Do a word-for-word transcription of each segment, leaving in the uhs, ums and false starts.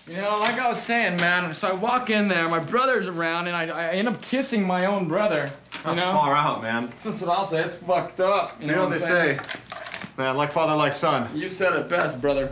You know, like I was saying, man, so I walk in there, my brother's around, and I, I end up kissing my own brother. You That's know? far out, man. That's what I'll say. It's fucked up. You, You know what they say? Man, like father, like son. You said it best, brother.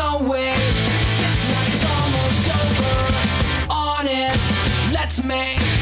Let's make